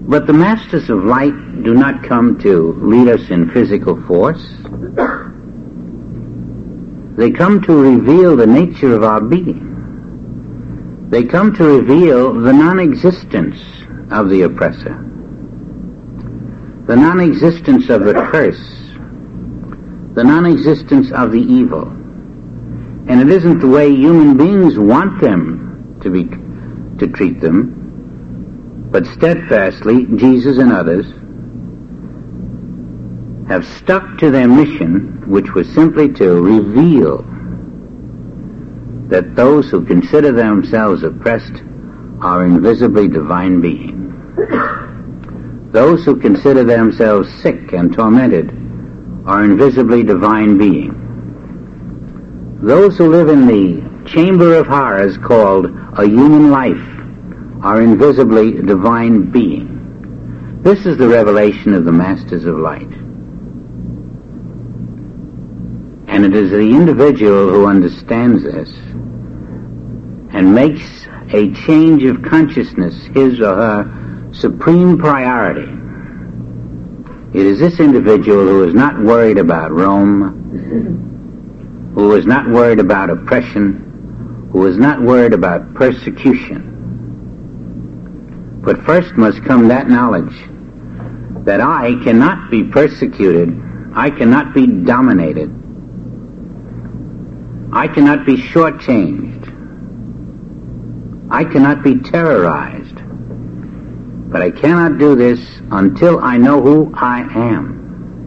But the masters of light do not come to lead us in physical force. They come to reveal the nature of our being. They come to reveal the non-existence of the oppressor, the non-existence of the curse, the non-existence of the evil. And it isn't the way human beings want them to treat them, but steadfastly, Jesus and others have stuck to their mission, which was simply to reveal that those who consider themselves oppressed are invisibly divine beings. Those who consider themselves sick and tormented are invisibly divine beings. Those who live in the chamber of horrors called a human life are invisibly divine being. This is the revelation of the Masters of Light. And it is the individual who understands this and makes a change of consciousness his or her supreme priority. It is this individual who is not worried about Rome, who is not worried about oppression, who is not worried about persecution. But first must come that knowledge that I cannot be persecuted, I cannot be dominated, I cannot be shortchanged, I cannot be terrorized. But I cannot do this until I know who I am.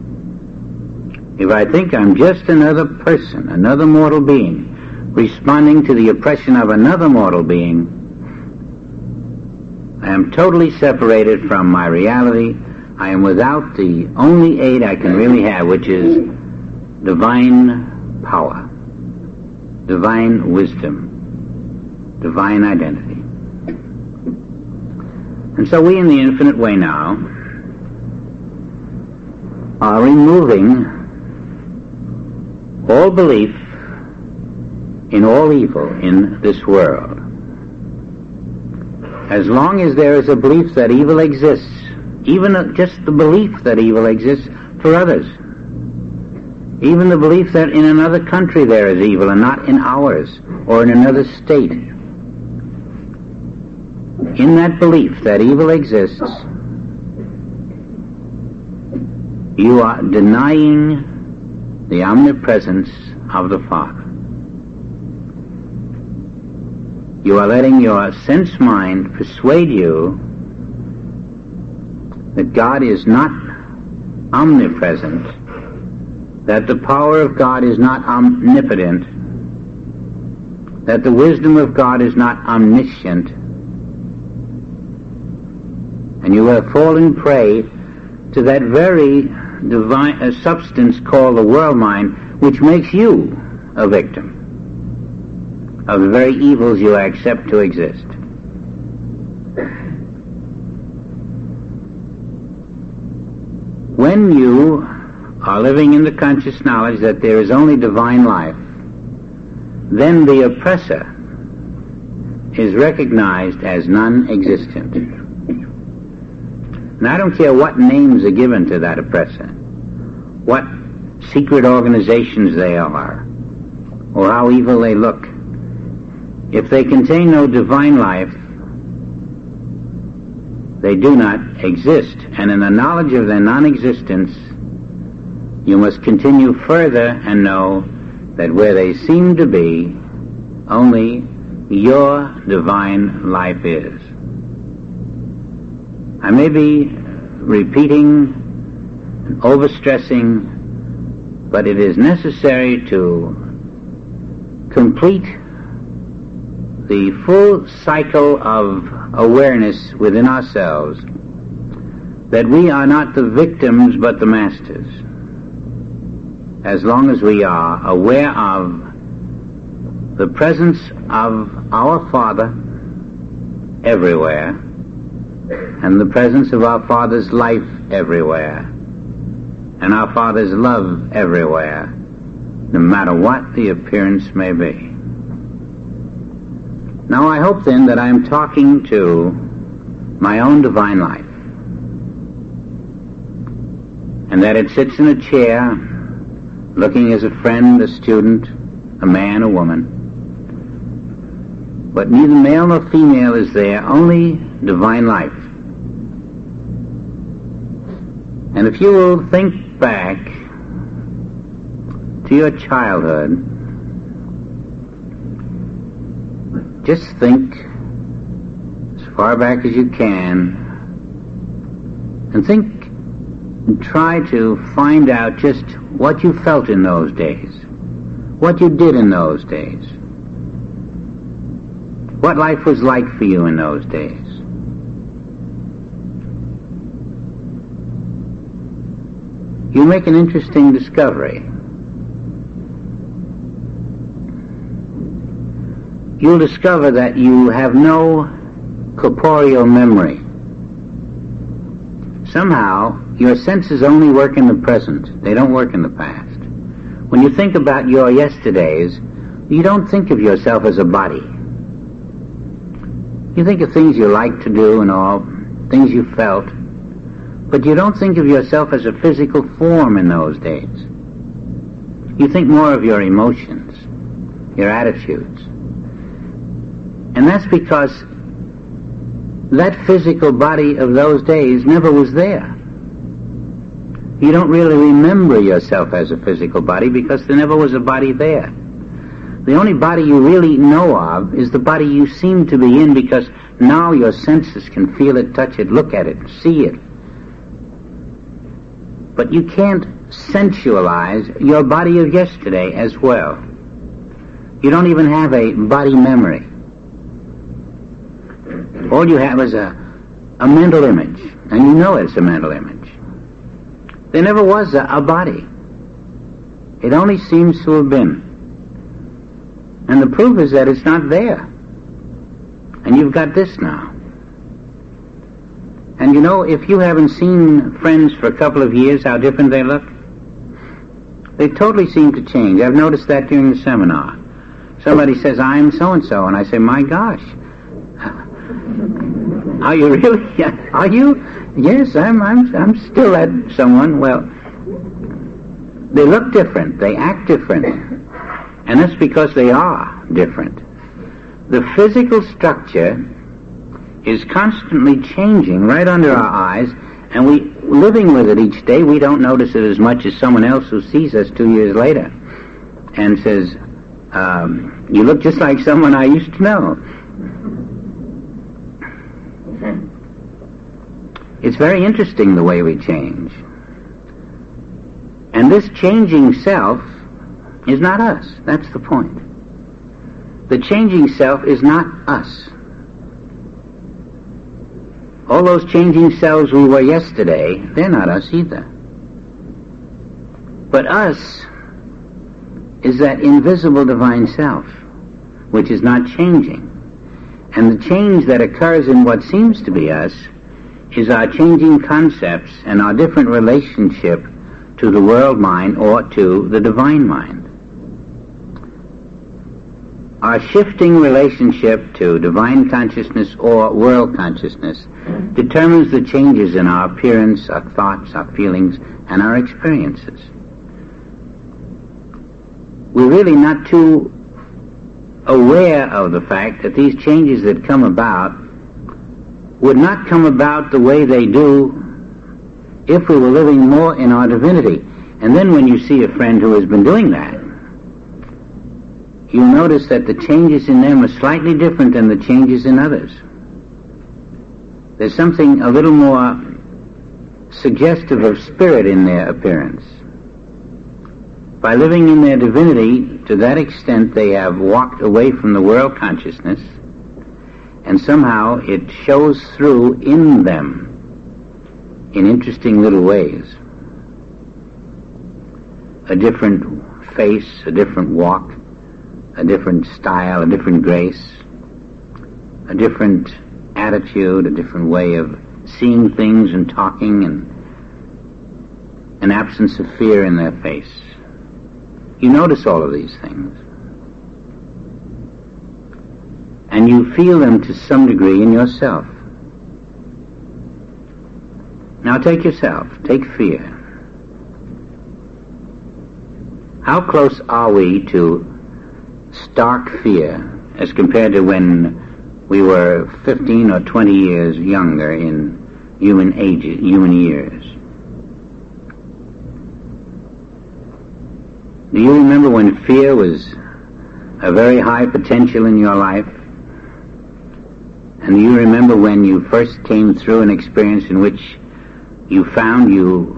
If I think I'm just another person, another mortal being, responding to the oppression of another mortal being, I am totally separated from my reality. I am without the only aid I can really have, which is divine power, divine wisdom, divine identity. And so we in the infinite way now are removing all belief in all evil in this world. As long as there is a belief that evil exists, even just the belief that evil exists for others, even the belief that in another country there is evil and not in ours, or in another state, in that belief that evil exists, you are denying the omnipresence of the Father. You are letting your sense mind persuade you that God is not omnipresent, that the power of God is not omnipotent, that the wisdom of God is not omniscient, and you have fallen prey to that very divine substance called the world mind, which makes you a victim of the very evils you accept to exist. When you are living in the conscious knowledge that there is only divine life, then the oppressor is recognized as non-existent. And I don't care what names are given to that oppressor, what secret organizations they are, or how evil they look. If they contain no divine life, they do not exist. And in the knowledge of their non-existence, you must continue further and know that where they seem to be, only your divine life is. I may be repeating and overstressing, but it is necessary to complete the full cycle of awareness within ourselves that we are not the victims but the masters. As long as we are aware of the presence of our Father everywhere, and the presence of our Father's life everywhere, and our Father's love everywhere, no matter what the appearance may be. Now I hope then that I am talking to my own divine life. and that it sits in a chair, looking as a friend, a student, a man, a woman. But neither male nor female is there, only divine life. And if you will think back to your childhood, just think as far back as you can, and think and try to find out just what you felt in those days, what you did in those days, what life was like for you in those days. You make an interesting discovery. You'll discover that you have no corporeal memory. Somehow, your senses only work in the present. They don't work in the past. When you think about your yesterdays, you don't think of yourself as a body. You think of things you like to do and all, things you felt, but you don't think of yourself as a physical form in those days. You think more of your emotions, your attitudes. And that's because that physical body of those days never was there. You don't really remember yourself as a physical body because there never was a body there. The only body you really know of is the body you seem to be in, because now your senses can feel it, touch it, look at it, see it. But you can't sensualize your body of yesterday as well. You don't even have a body memory. All you have is a mental image, and you know it's a mental image. There never was a body. It only seems to have been. And the proof is that it's not there. And you've got this now. And you know, if you haven't seen friends for a couple of years, how different they look? They totally seem to change. I've noticed that during the seminar. Somebody says, I'm so-and-so, and I say, my gosh. Are you really? Are you? Yes, I'm still that someone. Well, they look different. They act different. And that's because they are different. The physical structure is constantly changing right under our eyes, and we, living with it each day, we don't notice it as much as someone else who sees us 2 years later and says, you look just like someone I used to know. It's very interesting the way we change. And this changing self is not us. That's the point. The changing self is not us. All those changing selves we were yesterday, they're not us either. But us is that invisible divine self, which is not changing. And the change that occurs in what seems to be us is our changing concepts and our different relationship to the world mind or to the divine mind. Our shifting relationship to divine consciousness or world consciousness determines the changes in our appearance, our thoughts, our feelings, and our experiences. We're really not too aware of the fact that these changes that come about would not come about the way they do if we were living more in our divinity. And then when you see a friend who has been doing that, you'll notice that the changes in them are slightly different than the changes in others. There's something a little more suggestive of spirit in their appearance. By living in their divinity, to that extent they have walked away from the world consciousness, and somehow it shows through in them in interesting little ways. A different face, a different walk, a different style, a different grace, a different attitude, a different way of seeing things and talking, and an absence of fear in their face. You notice all of these things. And you feel them to some degree in yourself. Now take yourself, take fear. how close are we to stark fear as compared to when we were 15 or 20 years younger in human years? Do you remember when fear was a very high potential in your life? And do you remember when you first came through an experience in which you found you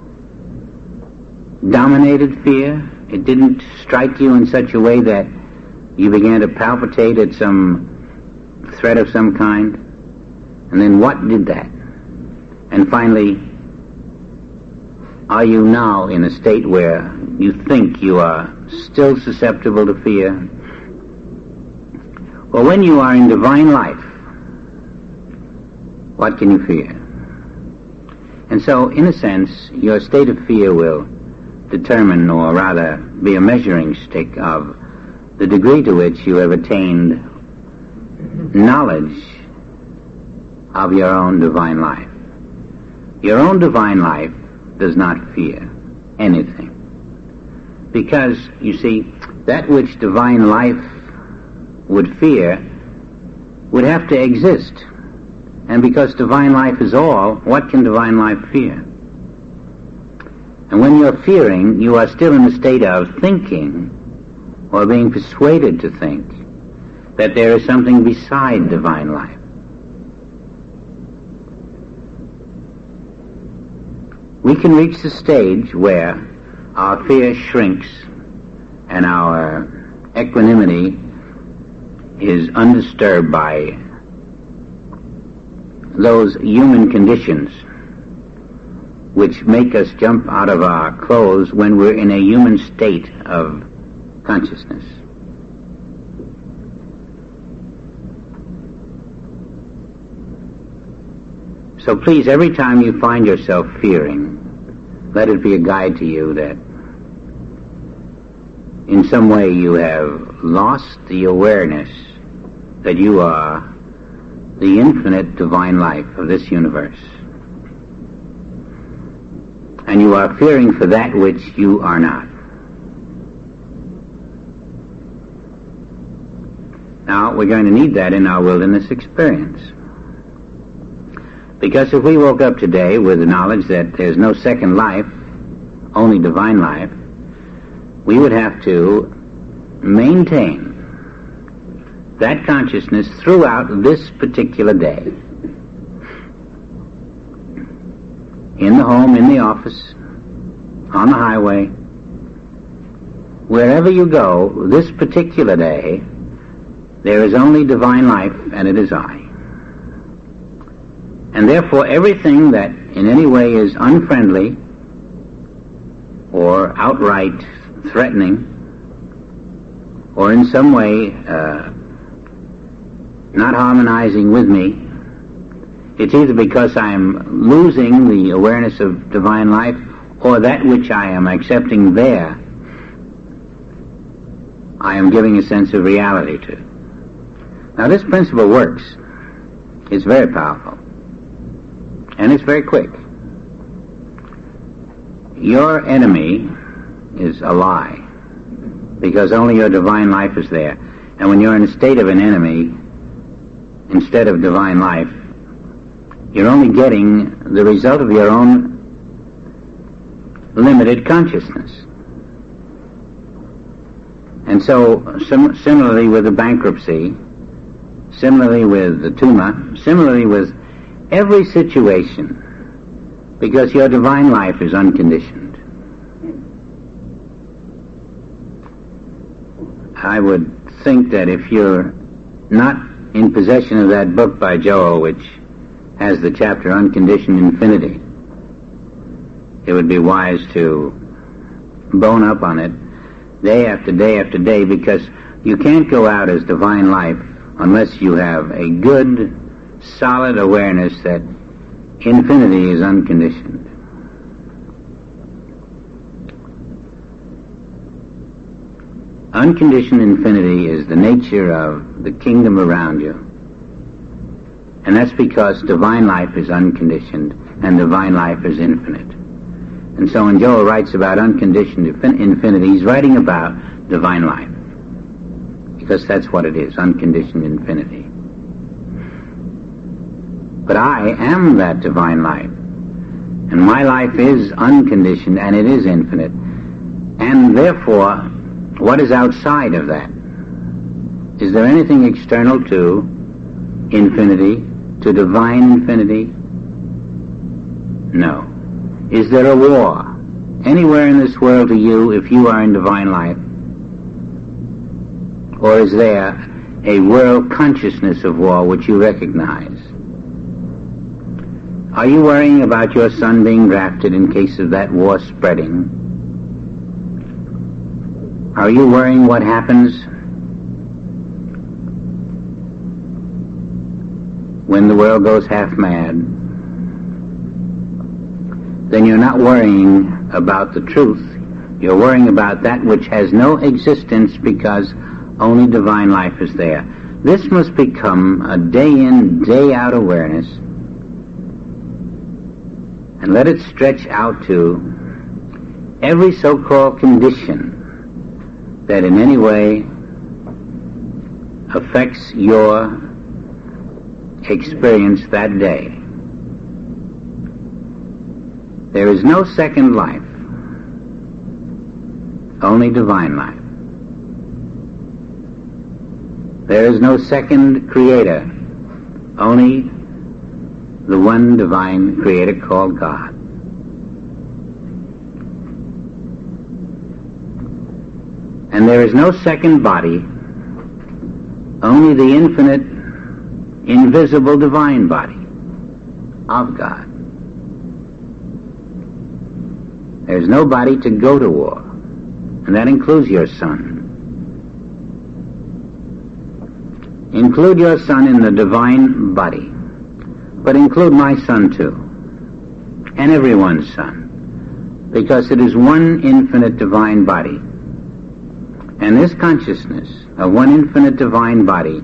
dominated fear? It didn't strike you in such a way that you began to palpitate at some threat of some kind? And then what did that? And finally, are you now in a state where you think you are still susceptible to fear? Well, when you are in divine life, what can you fear? And so, in a sense, your state of fear will determine, or rather be a measuring stick of the degree to which you have attained knowledge of your own divine life. Your own divine life does not fear anything. Because, you see, that which divine life would fear would have to exist. And because divine life is all, what can divine life fear? And when you're fearing, you are still in a state of thinking, or being persuaded to think, that there is something beside divine life. We can reach the stage where our fear shrinks and our equanimity is undisturbed by those human conditions which make us jump out of our clothes when we're in a human state of consciousness. So please, every time you find yourself fearing, let it be a guide to you that in some way you have lost the awareness that you are the infinite divine life of this universe. And you are fearing for that which you are not. Now, we're going to need that in our wilderness experience. Because if we woke up today with the knowledge that there's no second life, only divine life, we would have to maintain that consciousness throughout this particular day. In the home, in the office, on the highway, wherever you go, this particular day, there is only divine life, and it is I. And therefore, everything that in any way is unfriendly or outright threatening or in some way not harmonizing with me, it's either because I'm losing the awareness of divine life or that which I am accepting there, I am giving a sense of reality to. Now, this principle works. It's very powerful. And it's very quick. Your enemy is a lie, because only your divine life is there. And when you're in a state of an enemy, instead of divine life, you're only getting the result of your own limited consciousness. And so, similarly with the bankruptcy, similarly with the tumor, similarly with every situation, because your divine life is unconditioned. I would think that if you're not in possession of that book by Joel, which has the chapter Unconditioned Infinity, it would be wise to bone up on it day after day after day, because you can't go out as divine life unless you have a good, solid awareness that infinity is unconditioned. Unconditioned infinity is the nature of the kingdom around you. And that's because divine life is unconditioned and divine life is infinite. And so when Joel writes about unconditioned infinity, he's writing about divine life. Because that's what it is, unconditioned infinity. But I am that divine life. And my life is unconditioned and it is infinite. And therefore, what is outside of that? Is there anything external to infinity, to divine infinity? No. Is there a war anywhere in this world to you if you are in divine life? Or is there a world consciousness of war which you recognize? Are you worrying about your son being drafted in case of that war spreading? Are you worrying what happens when the world goes half mad? Then you're not worrying about the truth. You're worrying about that which has no existence because only divine life is there. This must become a day-in, day-out awareness, and let it stretch out to every so-called condition that in any way affects your experience that day. There is no second life, only divine life. There is no second creator, only the one divine creator called God. And there is no second body, only the infinite, invisible divine body of God. There is no body to go to war, and that includes your son. Include your son in the divine body, but include my son too, and everyone's son, because it is one infinite divine body. And this consciousness of one infinite divine body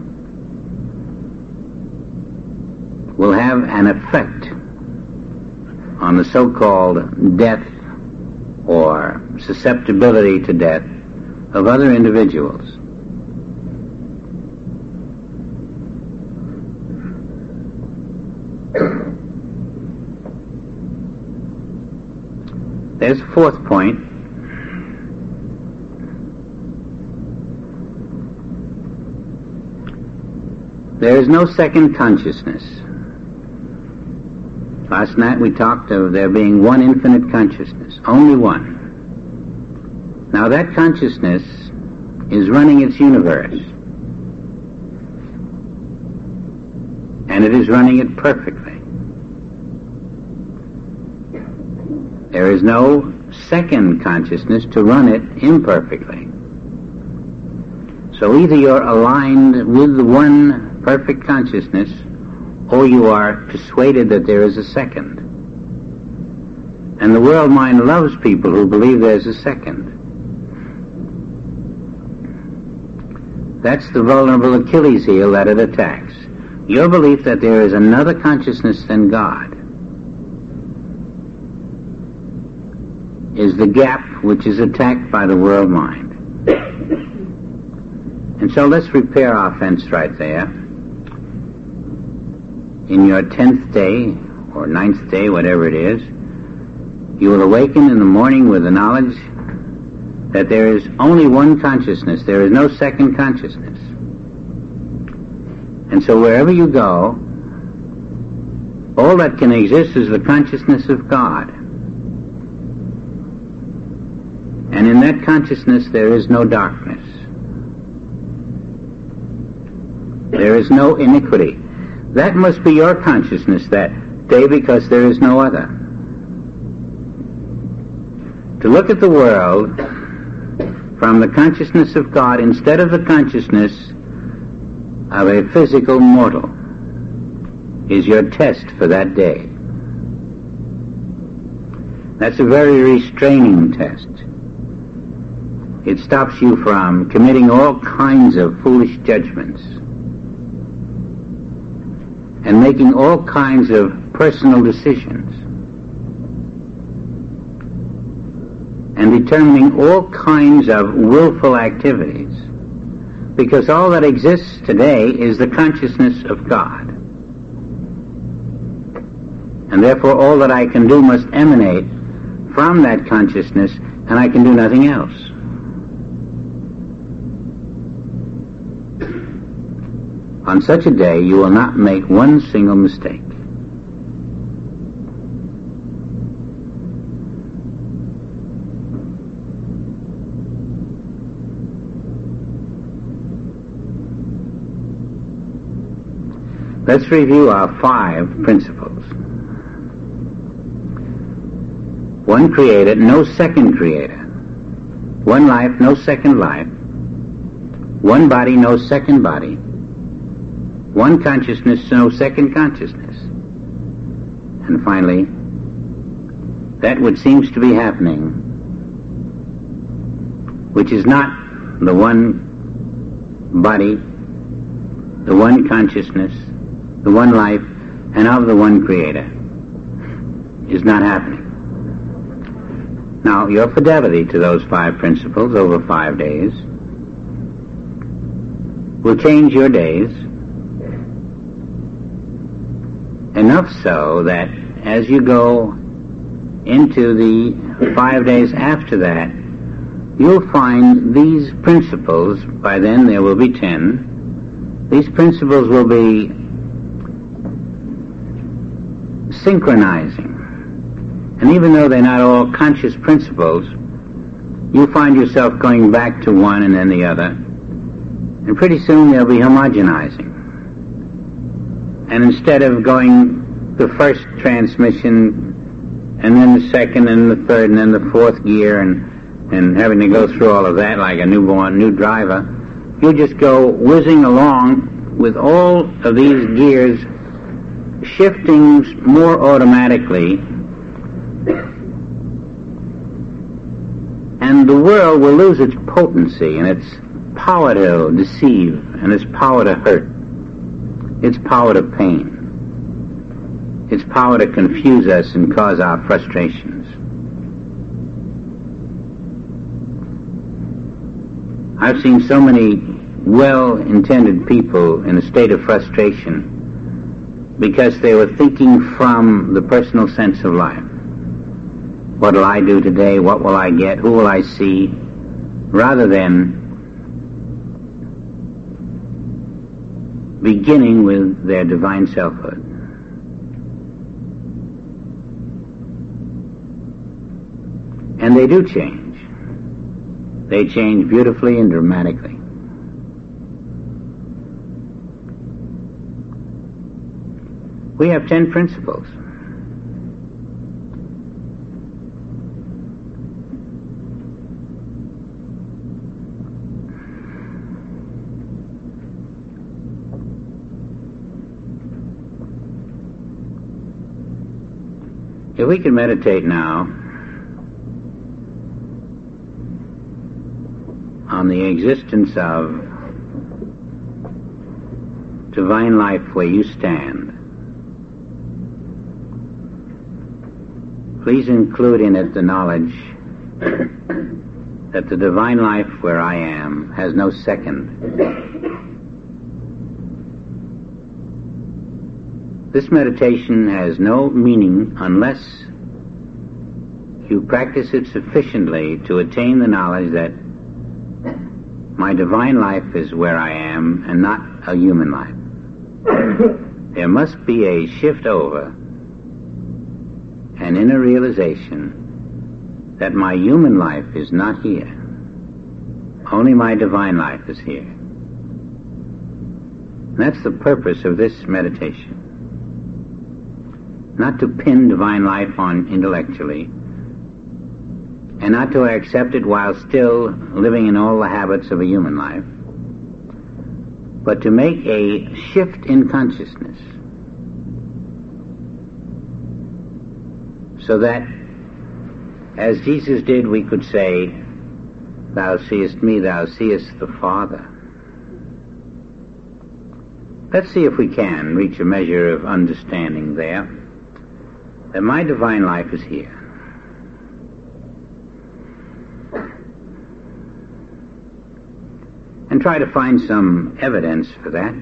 will have an effect on the so-called death or susceptibility to death of other individuals. There's a fourth point. There is no second consciousness. Last night we talked of there being one infinite consciousness, only one. Now that consciousness is running its universe, and it is running it perfectly. There is no second consciousness to run it imperfectly. So either you're aligned with the one perfect consciousness, or you are persuaded that there is a second. And the world mind loves people who believe there's a second. That's the vulnerable Achilles heel that it attacks. Your belief that there is another consciousness than God is the gap which is attacked by the world mind. And so let's repair our fence right there. In your 10th day, or 9th day, whatever it is, you will awaken in the morning with the knowledge that there is only one consciousness. There is no second consciousness. And so wherever you go, all that can exist is the consciousness of God. And in that consciousness there is no darkness. There is no iniquity. That must be your consciousness that day, because there is no other. To look at the world from the consciousness of God instead of the consciousness of a physical mortal is your test for that day. That's a very restraining test. It stops you from committing all kinds of foolish judgments and making all kinds of personal decisions. and determining all kinds of willful activities, because all that exists today is the consciousness of God. And therefore all that I can do must emanate from that consciousness, and I can do nothing else. On such a day, you will not make one single mistake. Let's review our 5 principles. 1 creator, no second creator. 1 life, no second life. 1 body, no second body. 1 consciousness, no second consciousness. And finally, that which seems to be happening, which is not the 1 body, the 1 consciousness, the 1 life, and of the 1 creator, is not happening. Now, your fidelity to those 5 principles over 5 days will change your days, enough so that as you go into the 5 days after that, you'll find these principles, by then there will be 10, these principles will be synchronizing. And even though they're not all conscious principles, you find yourself going back to one and then the other, and pretty soon they'll be homogenizing. And instead of going the first transmission, and then the second, and the third, and then the 4th gear, and having to go through all of that like a new driver, you'll just go whizzing along with all of these gears shifting more automatically, and the world will lose its potency and its power to deceive and its power to hurt, its power to pain, its power to confuse us and cause our frustrations. I've seen so many well-intended people in a state of frustration because they were thinking from the personal sense of life. What will I do today? What will I get? Who will I see? Rather than beginning with their divine selfhood. And they do change. They change beautifully and dramatically. We have 10 principles. If we can meditate now on the existence of divine life where you stand, please include in it the knowledge that the divine life where I am has no second. This meditation has no meaning unless you practice it sufficiently to attain the knowledge that my divine life is where I am and not a human life. There must be a shift over, an inner realization that my human life is not here. Only my divine life is here. And that's the purpose of this meditation. Not to pin divine life on intellectually, and not to accept it while still living in all the habits of a human life, but to make a shift in consciousness so that, as Jesus did, we could say, "Thou seest me, thou seest the Father." Let's see if we can reach a measure of understanding there, that my divine life is here. and try to find some evidence for that.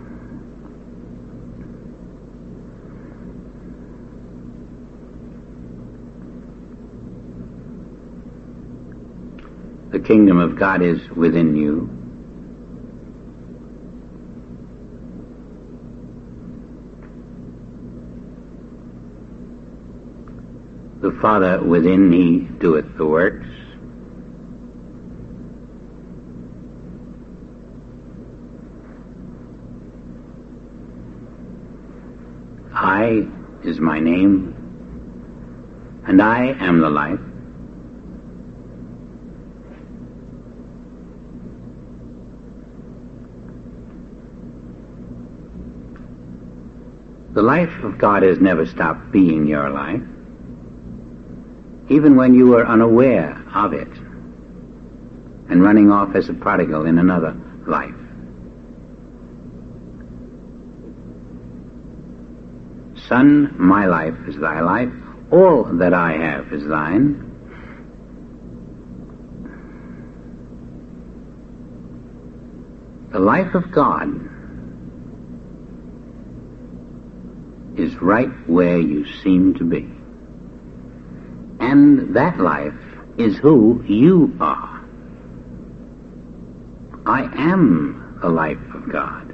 The kingdom of God is within you. The Father within me doeth the works. I is my name, and I am the life. The life of God has never stopped being your life, even when you were unaware of it and running off as a prodigal in another life. Son, my life is thy life, all that I have is thine. The life of God is right where you seem to be. And that life is who you are. I am the life of God.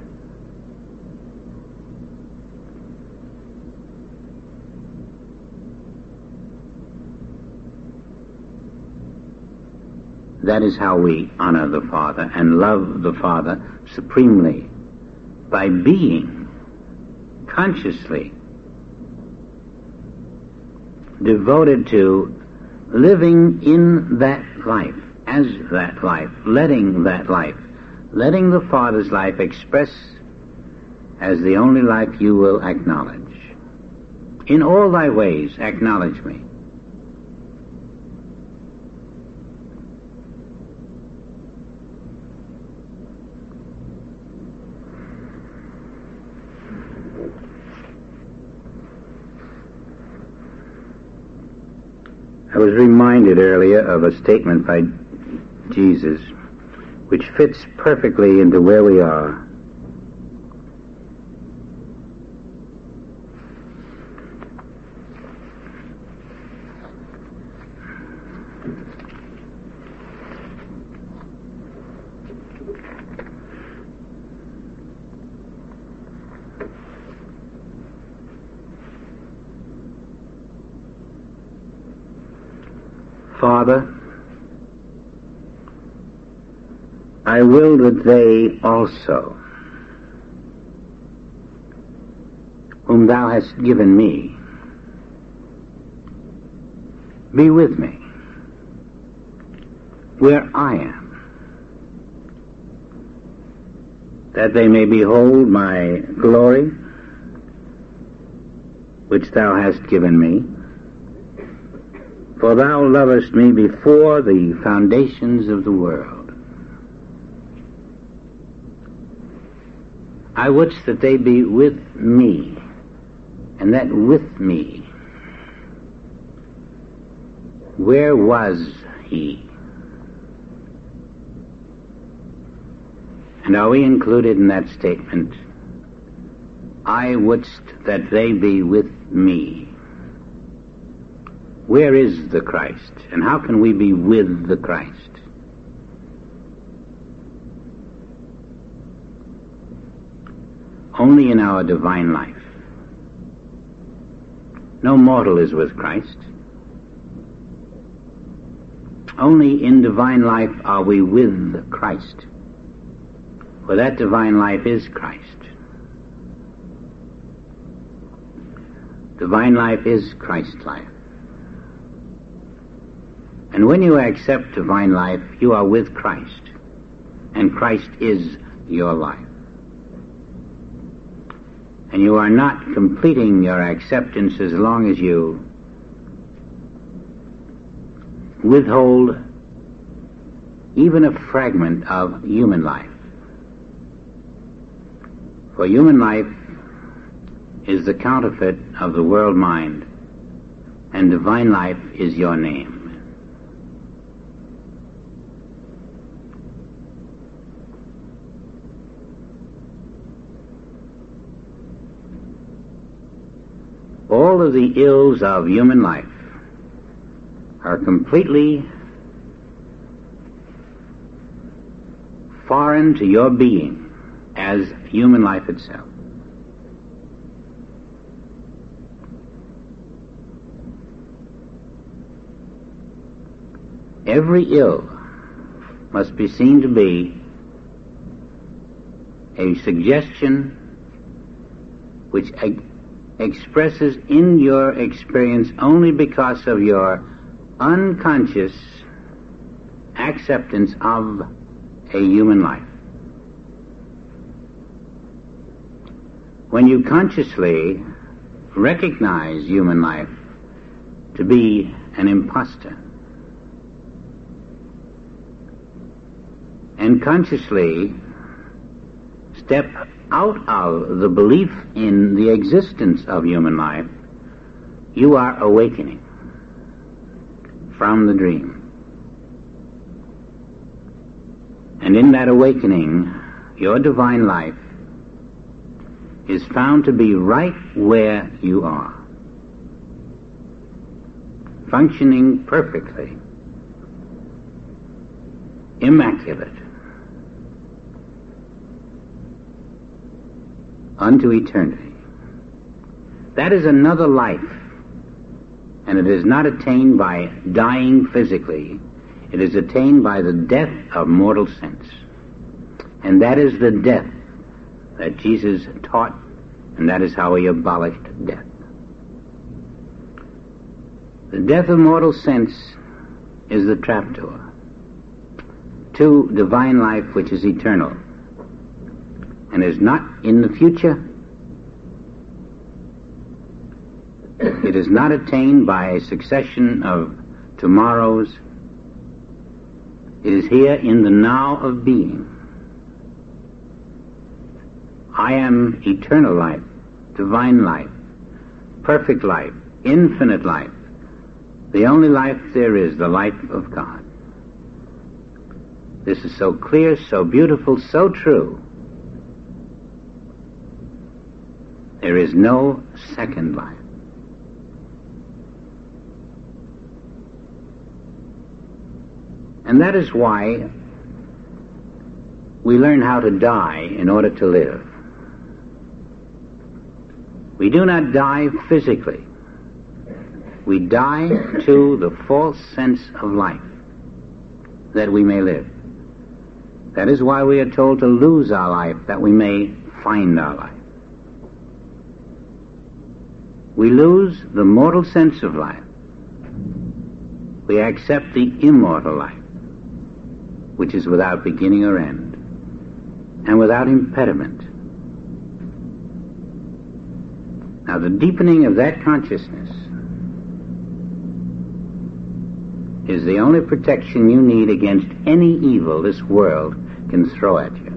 That is how we honor the Father and love the Father supremely, by being consciously devoted to living in that life, as that life, letting the Father's life express as the only life you will acknowledge. In all thy ways acknowledge me. I was reminded earlier of a statement by Jesus which fits perfectly into where we are. Father, I will that they also, whom thou hast given me, be with me where I am, that they may behold my glory, which thou hast given me. For thou lovest me before the foundations of the world. I wouldst that they be with me, and that with me. Where was he? And are we included in that statement? I wouldst that they be with me. Where is the Christ? And how can we be with the Christ? Only in our divine life. No mortal is with Christ. Only in divine life are we with Christ. For that divine life is Christ. Divine life is Christ's life. And when you accept divine life, you are with Christ, and Christ is your life. And you are not completing your acceptance as long as you withhold even a fragment of human life. For human life is the counterfeit of the world mind, and divine life is your name. all of the ills of human life are completely foreign to your being as human life itself. Every ill must be seen to be a suggestion which expresses in your experience only because of your unconscious acceptance of a human life. When you consciously recognize human life to be an impostor, and consciously step out of the belief in the existence of human life, you are awakening from the dream. And in that awakening, your divine life is found to be right where you are, functioning perfectly, immaculate, unto eternity. That is another life, and it is not attained by dying physically. It is attained by the death of mortal sense. And that is the death that Jesus taught, and that is how he abolished death. The death of mortal sense is the trapdoor to divine life, which is eternal and is not in the future. It is not attained by a succession of tomorrows. It is here in the now of being. I am eternal life, divine life, perfect life, infinite life. The only life there is, the life of God. This is so clear, so beautiful, so true. There is no second life. And that is why we learn how to die in order to live. We do not die physically. We die to the false sense of life, that we may live. That is why we are told to lose our life, that we may find our life. We lose the mortal sense of life. We accept the immortal life, which is without beginning or end, and without impediment. Now, the deepening of that consciousness is the only protection you need against any evil this world can throw at you.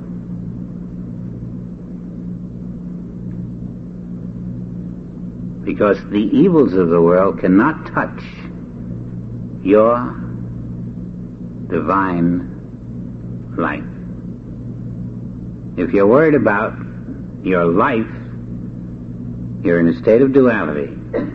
Because the evils of the world cannot touch your divine life. If you're worried about your life, you're in a state of duality.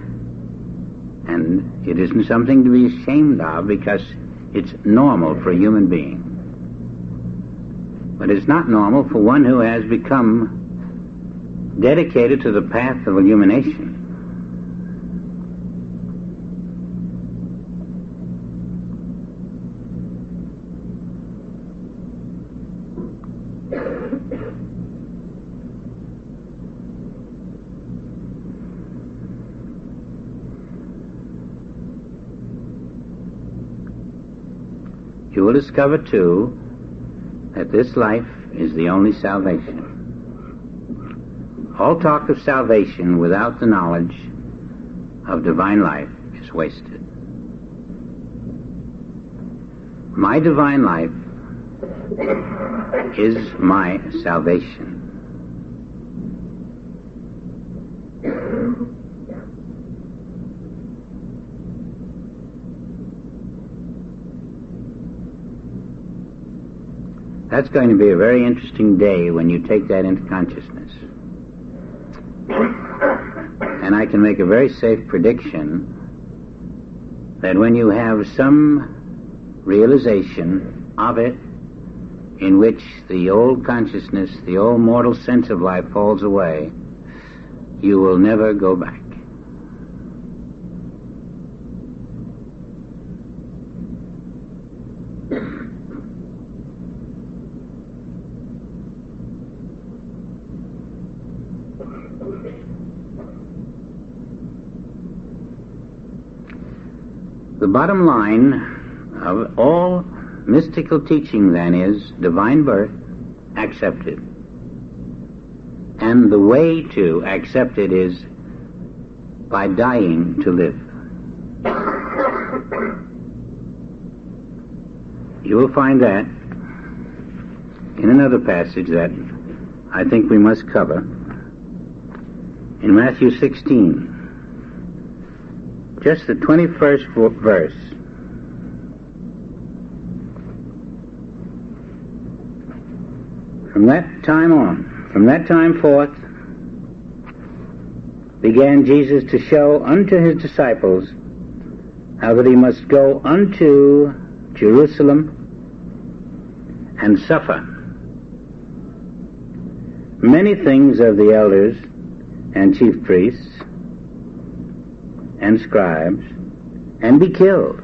And it isn't something to be ashamed of, because it's normal for a human being. But it's not normal for one who has become dedicated to the path of illumination. You will discover, too, that this life is the only salvation. All talk of salvation without the knowledge of divine life is wasted. My divine life is my salvation. That's going to be a very interesting day when you take that into consciousness. And I can make a very safe prediction that when you have some realization of it, in which the old consciousness, the old mortal sense of life falls away, you will never go back. The bottom line of all mystical teaching, then, is divine birth accepted. And the way to accept it is by dying to live. You will find that in another passage that I think we must cover, in Matthew 16. Just the 21st verse. From that time forth, began Jesus to show unto his disciples how that he must go unto Jerusalem and suffer many things of the elders and chief priests and scribes, and be killed,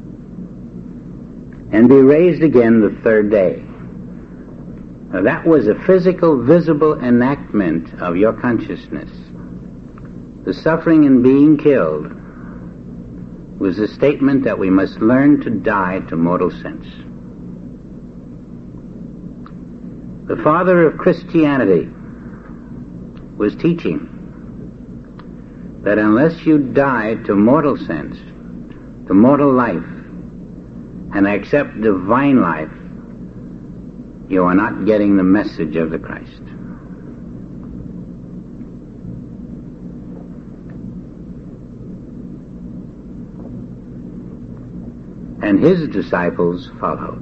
and be raised again the third day. Now, that was a physical, visible enactment of your consciousness. The suffering and being killed was a statement that we must learn to die to mortal sense. The father of Christianity was teaching that unless you die to mortal sense, to mortal life, and accept divine life, you are not getting the message of the Christ. And his disciples followed.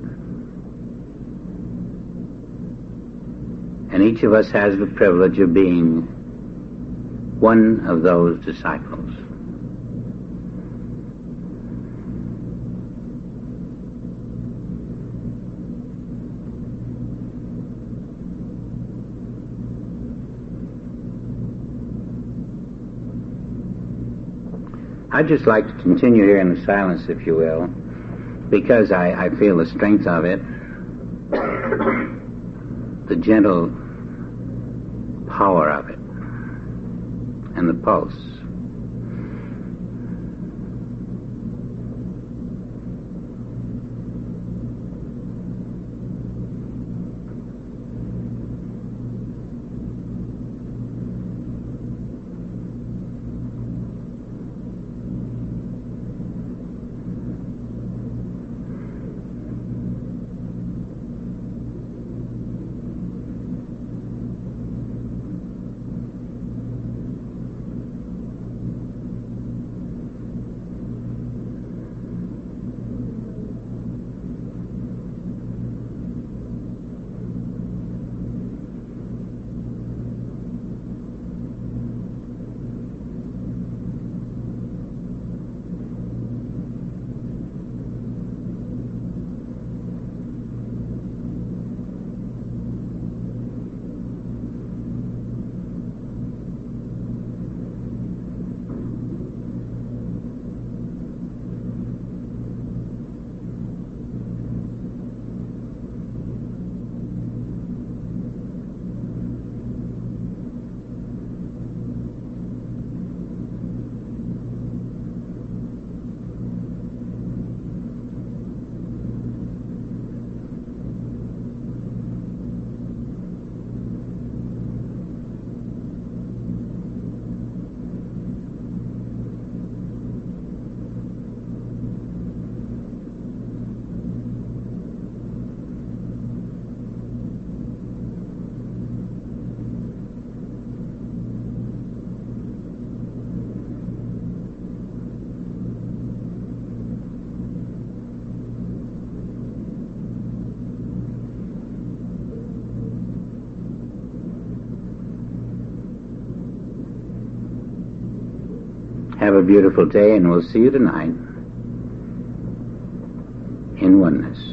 And each of us has the privilege of being one of those disciples. I'd just like to continue here in the silence, if you will, because I feel the strength of it, the gentle power of it, and the pulse. Have a beautiful day, and we'll see you tonight in oneness.